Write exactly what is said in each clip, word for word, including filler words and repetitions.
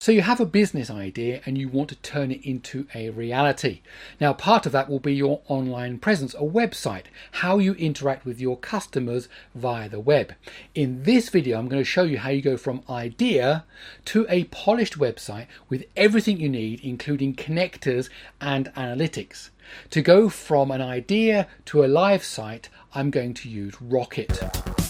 So you have a business idea and you want to turn it into a reality. Now, part of that will be your online presence, a website, how you interact with your customers via the web. In this video, I'm going to show you how you go from idea to a polished website with everything you need, including connectors and analytics. To go from an idea to a live site, I'm going to use Rocket.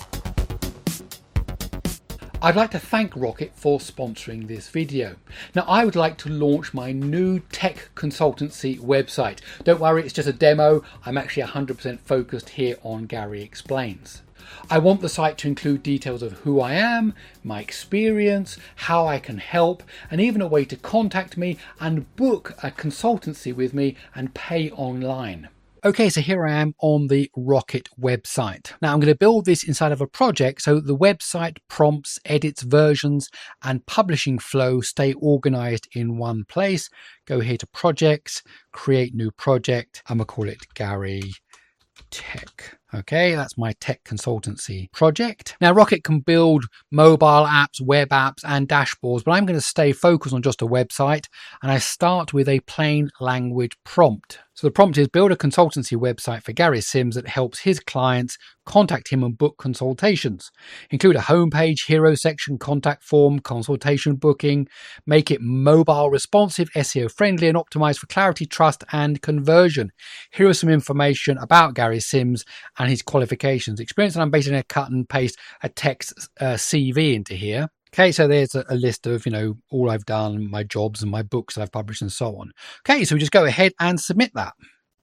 I'd like to thank Rocket for sponsoring this video. Now, I would like to launch my new tech consultancy website. Don't worry, it's just a demo. I'm actually one hundred percent focused here on Gary Explains. I want the site to include details of who I am, my experience, how I can help, and even a way to contact me and book a consultancy with me and pay online. Okay, so here I am on the Rocket website. Now I'm going to build this inside of a project so the website, prompts, edits, versions, and publishing flow stay organized in one place. Go here to projects, create new project. I'm going to call it Gary Tech. Okay, that's my tech consultancy project. Now, Rocket can build mobile apps, web apps, and dashboards, but I'm going to stay focused on just a website. And I start with a plain language prompt. So the prompt is build a consultancy website for Gary Sims that helps his clients contact him and book consultations. Include a homepage, hero section, contact form, consultation booking. Make it mobile responsive, S E O friendly, and optimized for clarity, trust, and conversion. Here is some information about Gary Sims and his qualifications, experience, and I'm basically going to cut and paste a text uh, C V into here. Okay, so there's a, a list of, you know, all I've done, my jobs and my books that I've published and so on. Okay, so we just go ahead and submit that.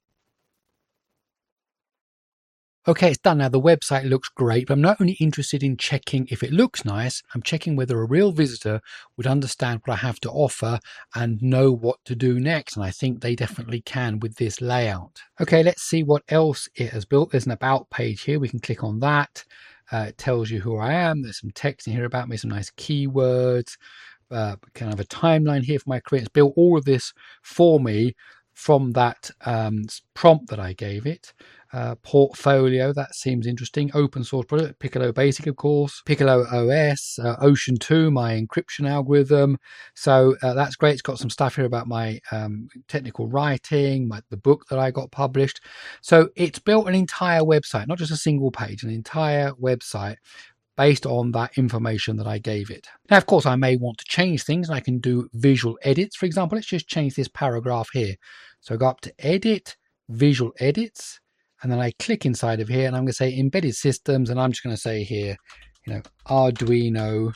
Okay, it's done now. The website looks great, but I'm not only interested in checking if it looks nice, I'm checking whether a real visitor would understand what I have to offer and know what to do next. And I think they definitely can with this layout. Okay, let's see what else it has built. There's an about page here. We can click on that. Uh, it tells you who I am. There's some text in here about me, some nice keywords, uh, kind of a timeline here for my career. It's built all of this for me from that um, prompt that I gave it. Uh, portfolio, that seems interesting. Open source product, Piccolo Basic, of course. Piccolo O S, uh, Ocean two, my encryption algorithm. So uh, that's great. It's got some stuff here about my um, technical writing, my, the book that I got published. So it's built an entire website, not just a single page, an entire website based on that information that I gave it. Now, of course, I may want to change things. I can do visual edits. For example, let's just change this paragraph here. So I go up to edit, visual edits, and then I click inside of here and I'm going to say embedded systems. And I'm just going to say here, you know, Arduino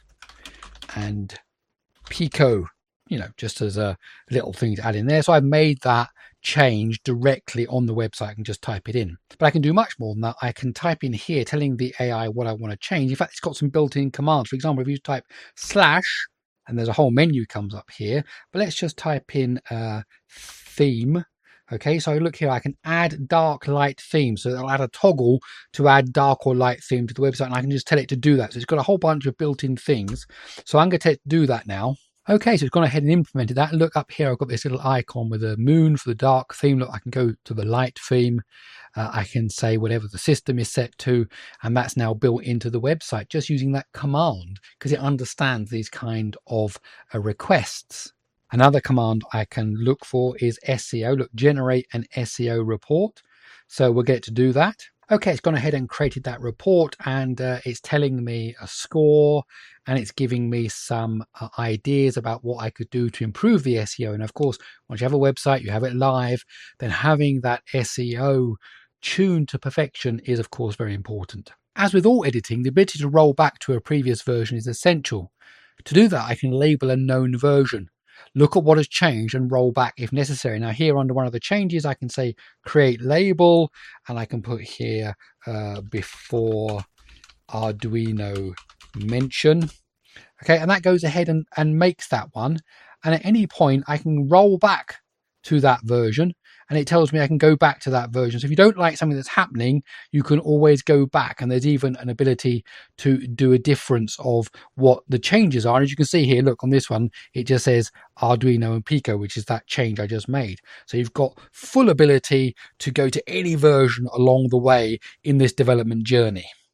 and Pico, you know, just as a little thing to add in there. So I've made that change directly on the website. I can just type it in, but I can do much more than that. I can type in here telling the A I what I want to change. In fact, it's got some built-in commands. For example, if you type slash, and there's a whole menu comes up here, but let's just type in uh, theme. Okay, so look here, I can add dark light theme. So I'll add a toggle to add dark or light theme to the website, and I can just tell it to do that. So it's got a whole bunch of built-in things. So I'm going to do that now. Okay, so it's gone ahead and implemented that. Look up here, I've got this little icon with a moon for the dark theme. Look, I can go to the light theme. Uh, I can say whatever the system is set to, and that's now built into the website just using that command because it understands these kind of uh, requests. Another command I can look for is S E O. Look, generate an S E O report. So we'll get to do that. Okay, it's gone ahead and created that report, and uh, it's telling me a score, and it's giving me some uh, ideas about what I could do to improve the S E O. And of course, once you have a website, you have it live, then having that S E O tuned to perfection is of course very important. As with all editing, the ability to roll back to a previous version is essential. To do that, I can label a known version. Look at what has changed and roll back if necessary. Now here under one of the changes, I can say create label, and I can put here uh, before Arduino mention. Okay, and that goes ahead and, and makes that one. And at any point, I can roll back to that version, and it tells me I can go back to that version. So if you don't like something that's happening, you can always go back, and there's even an ability to do a difference of what the changes are. And as you can see here, look on this one, it just says Arduino and Pico, which is that change I just made. So you've got full ability to go to any version along the way in this development journey.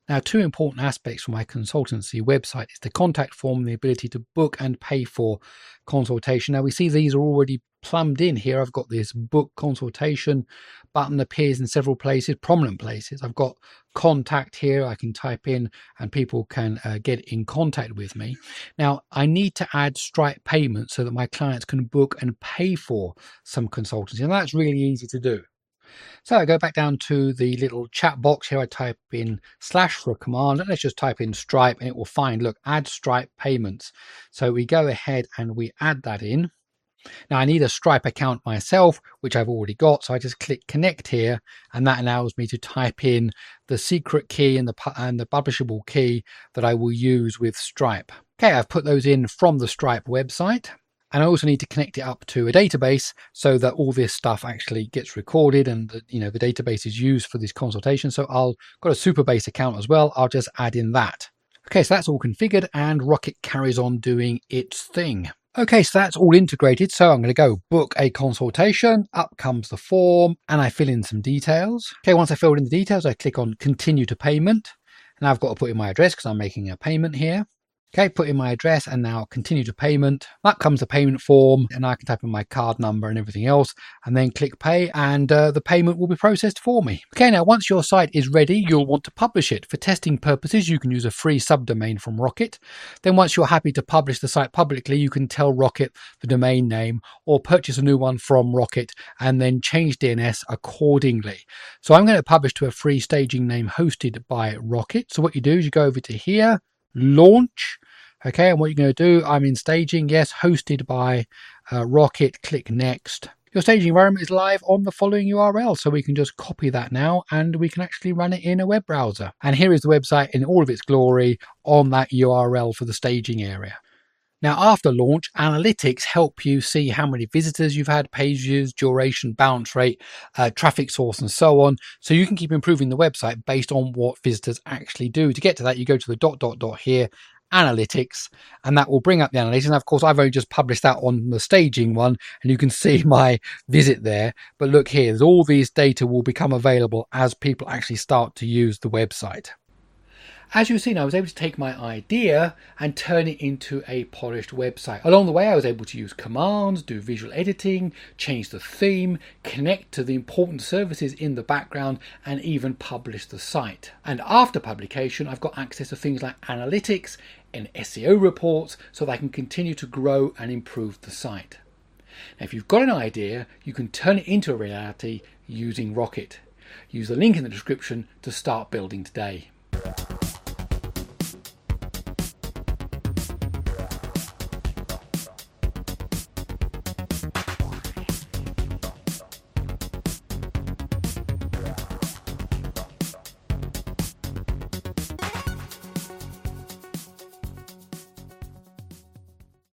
Now, two important aspects for my consultancy website is the contact form and the ability to book and pay for consultation. Now, we see these are already plumbed in here. I've got this book consultation button appears in several places, prominent places. I've got contact here. I can type in and people can uh, get in contact with me. Now, I need to add Stripe payments so that my clients can book and pay for some consultancy, and that's really easy to do. So I go back down to the little chat box here. I type in slash for a command, and let's just type in Stripe, and it will find, look, add Stripe payments. So we go ahead and we add that in. Now I need a Stripe account myself, which I've already got. So I just click connect here, and that allows me to type in the secret key and the, and the publishable key that I will use with Stripe. Okay, I've put those in from the Stripe website. And I also need to connect it up to a database so that all this stuff actually gets recorded and the, you know, the database is used for this consultation. So I'll got a Supabase account as well. I'll just add in that. Okay, so that's all configured and Rocket carries on doing its thing. Okay, so that's all integrated. So I'm going to go book a consultation. Up comes the form and I fill in some details. Okay, once I filled in the details, I click on continue to payment. And I've got to put in my address because I'm making a payment here. Okay, put in my address and now continue to payment. Up comes the payment form and I can type in my card number and everything else and then click pay and uh, the payment will be processed for me. Okay, now once your site is ready, you'll want to publish it. For testing purposes, you can use a free subdomain from Rocket. Then once you're happy to publish the site publicly, you can tell Rocket the domain name or purchase a new one from Rocket and then change D N S accordingly. So I'm going to publish to a free staging name hosted by Rocket. So what you do is you go over to here, launch. Okay, and what you're going to do, I'm in staging, yes, hosted by uh, Rocket, click next. Your staging environment is live on the following U R L, so we can just copy that now and we can actually run it in a web browser. And here is the website in all of its glory on that U R L for the staging area. Now, after launch, analytics help you see how many visitors you've had, page views, duration, bounce rate, uh, traffic source, and so on. So you can keep improving the website based on what visitors actually do. To get to that, you go to the dot, dot, dot here, analytics, and that will bring up the analytics. And of course, I've only just published that on the staging one, and you can see my visit there. But look here, there's all these data will become available as people actually start to use the website. As you've seen, I was able to take my idea and turn it into a polished website. Along the way, I was able to use commands, do visual editing, change the theme, connect to the important services in the background, and even publish the site. And after publication, I've got access to things like analytics and S E O reports so that I can continue to grow and improve the site. Now, if you've got an idea, you can turn it into a reality using Rocket. Use the link in the description to start building today.